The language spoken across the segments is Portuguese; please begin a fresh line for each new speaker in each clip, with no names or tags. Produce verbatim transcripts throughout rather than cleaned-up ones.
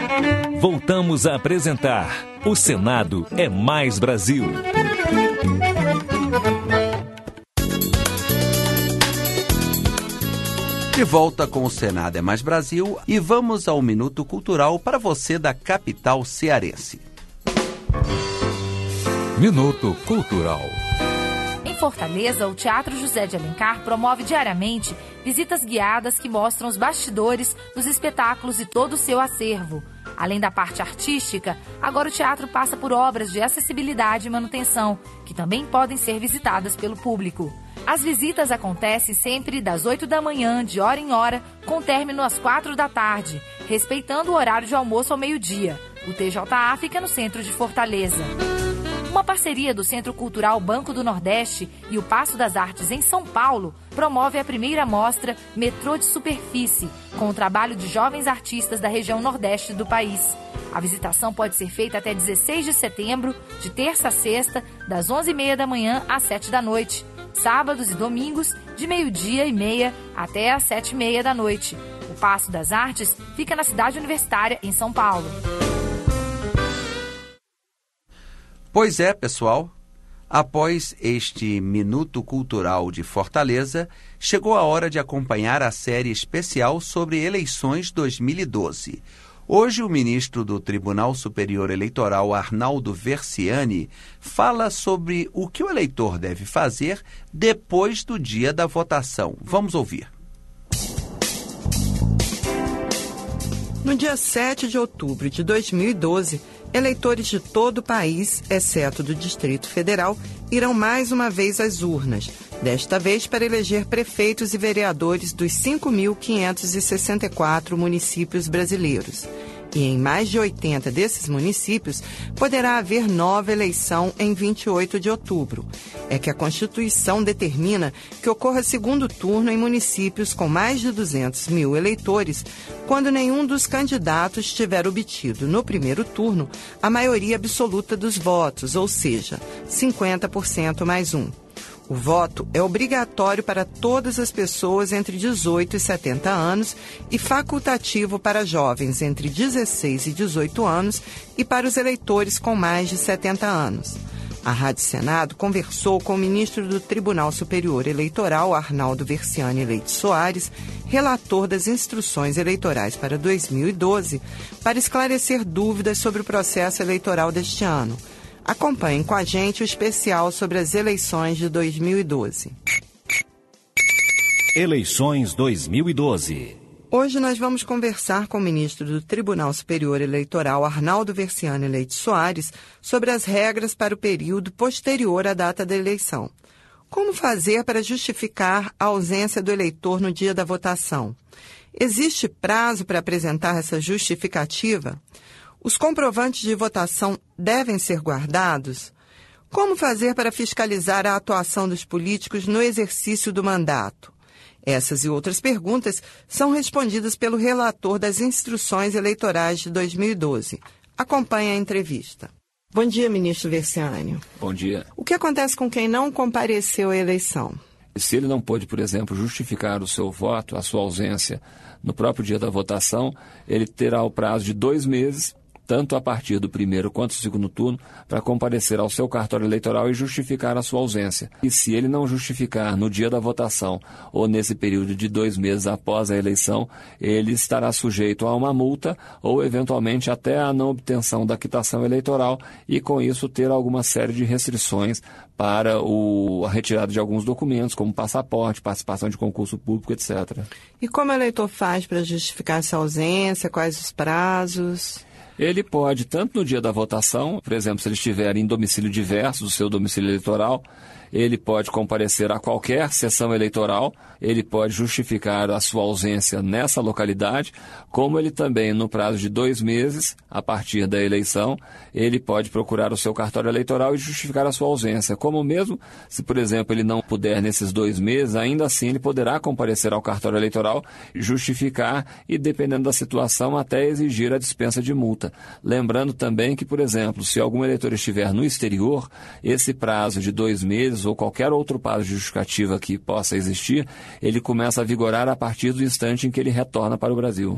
Voltamos a apresentar O Senado é Mais Brasil.
De volta com o Senado é Mais Brasil e vamos ao Minuto Cultural para você da capital cearense.
Minuto Cultural.
Em Fortaleza, o Teatro José de Alencar promove diariamente visitas guiadas que mostram os bastidores dos espetáculos e todo o seu acervo. Além da parte artística, agora o teatro passa por obras de acessibilidade e manutenção, que também podem ser visitadas pelo público. As visitas acontecem sempre das oito da manhã, de hora em hora, com término às quatro da tarde, respeitando o horário de almoço ao meio-dia. O T J A fica no centro de Fortaleza. Uma parceria do Centro Cultural Banco do Nordeste e o Paço das Artes em São Paulo promove a primeira mostra Metrô de Superfície, com o trabalho de jovens artistas da região nordeste do país. A visitação pode ser feita até dezesseis de setembro, de terça a sexta, das onze e meia da manhã às sete da noite. Sábados e domingos, de meio-dia e meia até às sete e meia da noite. O Paço das Artes fica na cidade universitária, em São Paulo.
Pois é, pessoal. Após este Minuto Cultural de Fortaleza, chegou a hora de acompanhar a série especial sobre eleições dois mil e doze. Hoje, o ministro do Tribunal Superior Eleitoral, Arnaldo Versiani, fala sobre o que o eleitor deve fazer depois do dia da votação. Vamos ouvir.
No dia sete de outubro de dois mil e doze, eleitores de todo o país, exceto do Distrito Federal, irão mais uma vez às urnas, desta vez para eleger prefeitos e vereadores dos cinco mil quinhentos e sessenta e quatro municípios brasileiros. E em mais de oitenta desses municípios poderá haver nova eleição em vinte e oito de outubro. É que a Constituição determina que ocorra segundo turno em municípios com mais de duzentos mil eleitores, quando nenhum dos candidatos tiver obtido no primeiro turno a maioria absoluta dos votos, ou seja, cinquenta por cento mais um. O voto é obrigatório para todas as pessoas entre dezoito e setenta anos e facultativo para jovens entre dezesseis e dezoito anos e para os eleitores com mais de setenta anos. A Rádio Senado conversou com o ministro do Tribunal Superior Eleitoral, Arnaldo Versiani Leite Soares, relator das instruções eleitorais para dois mil e doze, para esclarecer dúvidas sobre o processo eleitoral deste ano. Acompanhem com a gente o especial sobre as eleições de dois mil e doze.
Eleições dois mil e doze.
Hoje nós vamos conversar com o ministro do Tribunal Superior Eleitoral, Arnaldo Versiani Leite Soares, sobre as regras para o período posterior à data da eleição. Como fazer para justificar a ausência do eleitor no dia da votação? Existe prazo para apresentar essa justificativa? Os comprovantes de votação devem ser guardados? Como fazer para fiscalizar a atuação dos políticos no exercício do mandato? Essas e outras perguntas são respondidas pelo relator das instruções eleitorais de dois mil e doze. Acompanhe a entrevista. Bom dia, ministro Versiani.
Bom dia.
O que acontece com quem não compareceu à eleição?
Se ele não pôde, por exemplo, justificar o seu voto, a sua ausência, no próprio dia da votação, ele terá o prazo de dois meses, tanto a partir do primeiro quanto do segundo turno, para comparecer ao seu cartório eleitoral e justificar a sua ausência. E se ele não justificar no dia da votação ou nesse período de dois meses após a eleição, ele estará sujeito a uma multa ou, eventualmente, até a não obtenção da quitação eleitoral e, com isso, ter alguma série de restrições para o, a retirada de alguns documentos, como passaporte, participação de concurso público, etcétera.
E como o eleitor faz para justificar essa ausência? Quais os prazos?
Ele pode, tanto no dia da votação, por exemplo, se ele estiver em domicílio diverso do seu domicílio eleitoral, ele pode comparecer a qualquer sessão eleitoral, ele pode justificar a sua ausência nessa localidade, como ele também, no prazo de dois meses, a partir da eleição, ele pode procurar o seu cartório eleitoral e justificar a sua ausência. Como mesmo, se, por exemplo, ele não puder nesses dois meses, ainda assim ele poderá comparecer ao cartório eleitoral, justificar e, dependendo da situação, até exigir a dispensa de multa. Lembrando também que, por exemplo, se algum eleitor estiver no exterior, esse prazo de dois meses ou qualquer outro prazo de justificativa que possa existir, ele começa a vigorar a partir do instante em que ele retorna para o Brasil.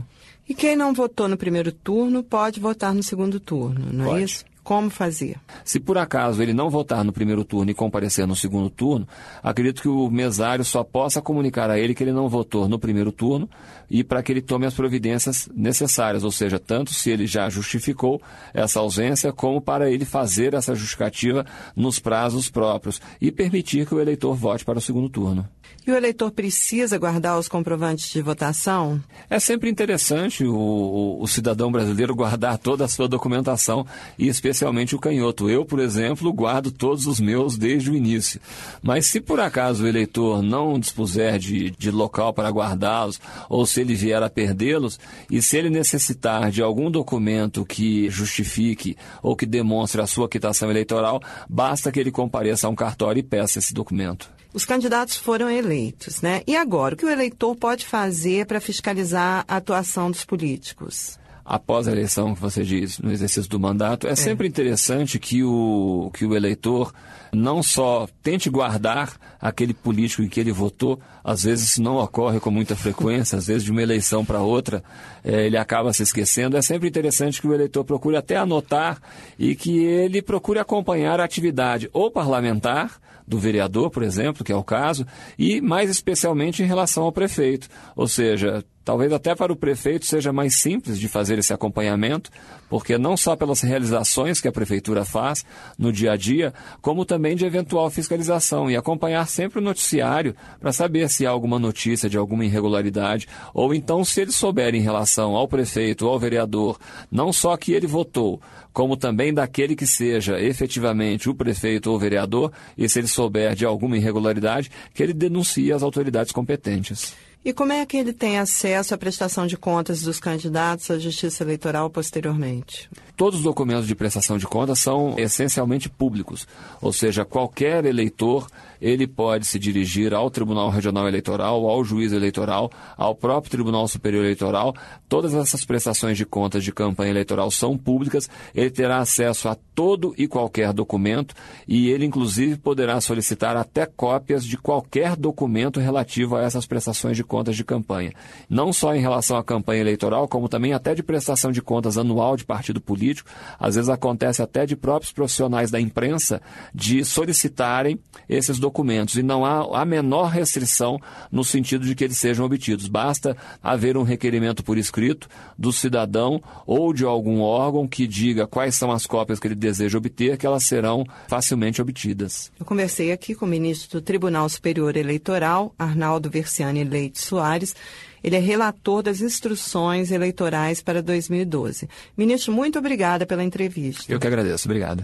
E quem não votou no primeiro turno pode votar no segundo turno, não
Pode.
é isso? Como fazer?
Se por acaso ele não votar no primeiro turno e comparecer no segundo turno, acredito que o mesário só possa comunicar a ele que ele não votou no primeiro turno e para que ele tome as providências necessárias, ou seja, tanto se ele já justificou essa ausência, como para ele fazer essa justificativa nos prazos próprios e permitir que o eleitor vote para o segundo turno.
E o eleitor precisa guardar os comprovantes de votação?
É sempre interessante o, o, o cidadão brasileiro guardar toda a sua documentação e especialmente o canhoto. Eu, por exemplo, guardo todos os meus desde o início. Mas se por acaso o eleitor não dispuser de, de local para guardá-los ou se ele vier a perdê-los e se ele necessitar de algum documento que justifique ou que demonstre a sua quitação eleitoral, basta que ele compareça a um cartório e peça esse documento.
Os candidatos foram eleitos, né? E agora, o que o eleitor pode fazer para fiscalizar a atuação dos políticos?
Após a eleição, que você diz, no exercício do mandato, é, é sempre interessante que o, que o eleitor não só tente guardar aquele político em que ele votou, às vezes isso não ocorre com muita frequência, às vezes de uma eleição para outra é, ele acaba se esquecendo. É sempre interessante que o eleitor procure até anotar e que ele procure acompanhar a atividade ou parlamentar, do vereador, por exemplo, que é o caso, e mais especialmente em relação ao prefeito. Ou seja, talvez até para o prefeito seja mais simples de fazer esse acompanhamento, porque não só pelas realizações que a prefeitura faz no dia a dia, como também de eventual fiscalização e acompanhar sempre o noticiário para saber se há alguma notícia de alguma irregularidade, ou então se ele souber em relação ao prefeito ou ao vereador, não só que ele votou, como também daquele que seja efetivamente o prefeito ou o vereador, e se ele souber de alguma irregularidade, que ele denuncie às autoridades competentes.
E como é que ele tem acesso à prestação de contas dos candidatos à Justiça Eleitoral posteriormente?
Todos os documentos de prestação de contas são essencialmente públicos, ou seja, qualquer eleitor ele pode se dirigir ao Tribunal Regional Eleitoral, ao Juiz Eleitoral, ao próprio Tribunal Superior Eleitoral. Todas essas prestações de contas de campanha eleitoral são públicas, ele terá acesso a todo e qualquer documento e ele, inclusive, poderá solicitar até cópias de qualquer documento relativo a essas prestações de contas de campanha. Não só em relação à campanha eleitoral, como também até de prestação de contas anual de partido político. Às vezes acontece até de próprios profissionais da imprensa de solicitarem esses documentos e não há a menor restrição no sentido de que eles sejam obtidos. Basta haver um requerimento por escrito do cidadão ou de algum órgão que diga quais são as cópias que ele deseja obter, que elas serão facilmente obtidas.
Eu conversei aqui com o ministro do Tribunal Superior Eleitoral, Arnaldo Versiani Leite Soares. Ele é relator das instruções eleitorais para dois mil e doze. Ministro, muito obrigada pela entrevista.
Eu que agradeço. Obrigado.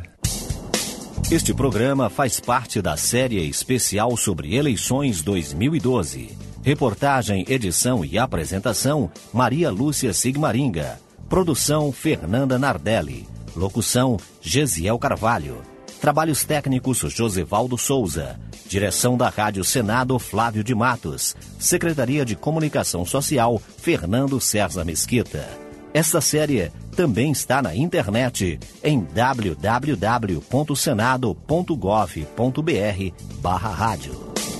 Este programa faz parte da série especial sobre eleições dois mil e doze. Reportagem, edição e apresentação, Maria Lúcia Sigmaringa. Produção, Fernanda Nardelli. Locução, Gesiel Carvalho. Trabalhos técnicos, Josevaldo Souza. Direção da Rádio Senado, Flávio de Matos. Secretaria de Comunicação Social, Fernando César Mesquita. Esta série também está na internet em w w w ponto senado ponto gov ponto b r barra rádio.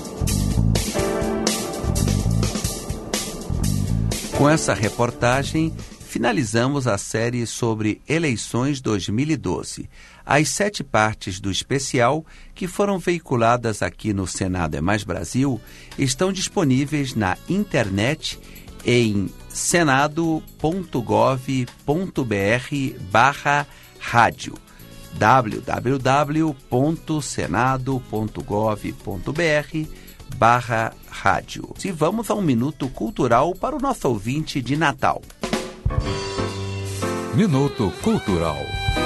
Com essa reportagem, finalizamos a série sobre eleições dois mil e doze. As sete partes do especial, que foram veiculadas aqui no Senado é Mais Brasil, estão disponíveis na internet em senado ponto gov ponto b r barra rádio. w w w ponto senado ponto gov ponto b r barra rádio. E vamos a um minuto cultural para o nosso ouvinte de Natal.
Minuto Cultural.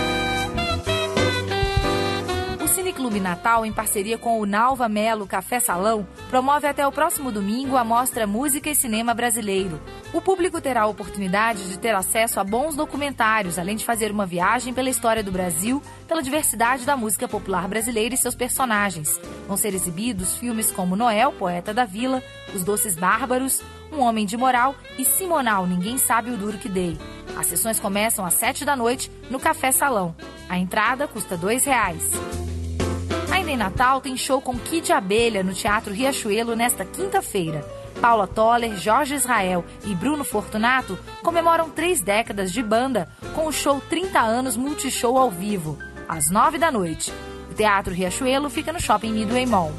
Clube Natal, em parceria com o Nalva Melo Café Salão, promove até o próximo domingo a mostra Música e Cinema Brasileiro. O público terá a oportunidade de ter acesso a bons documentários, além de fazer uma viagem pela história do Brasil, pela diversidade da música popular brasileira e seus personagens. Vão ser exibidos filmes como Noel, Poeta da Vila, Os Doces Bárbaros, Um Homem de Moral e Simonal, Ninguém Sabe o Duro Que Dei. As sessões começam às sete da noite no Café Salão. A entrada custa dois reais. Ainda em Natal, tem show com Kid Abelha no Teatro Riachuelo nesta quinta-feira. Paula Toller, Jorge Israel e Bruno Fortunato comemoram três décadas de banda com o show trinta anos Multishow ao vivo, às nove da noite. O Teatro Riachuelo fica no Shopping Midway Mall.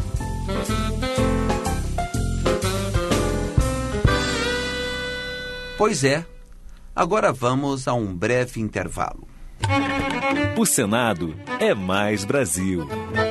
Pois é, agora vamos a um breve intervalo.
O Senado é mais Brasil.